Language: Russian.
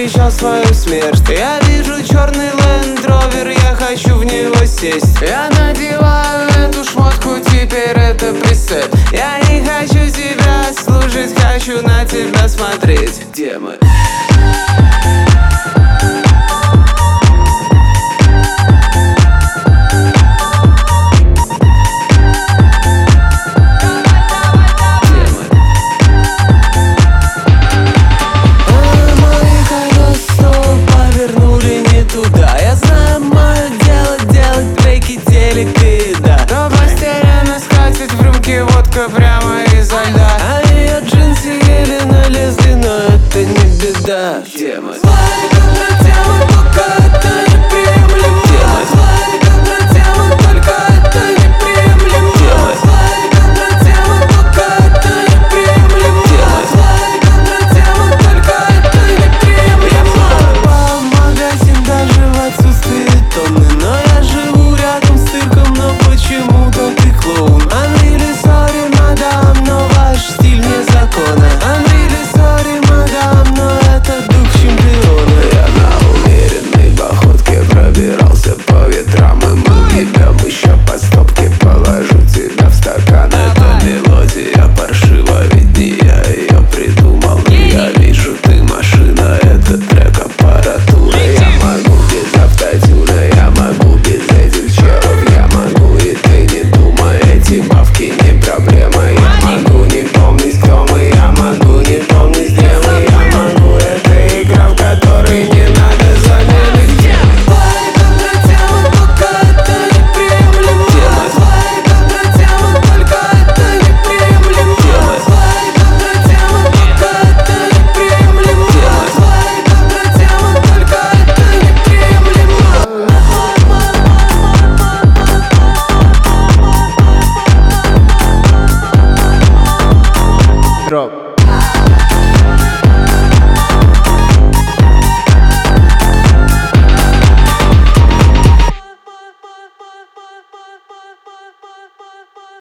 встречал свою смерть. Я вижу черный Land Rover, я хочу в него сесть. Я надеваю эту шмотку, теперь это пресет. Я не хочу тебя слушать, хочу на тебя смотреть. Где мы?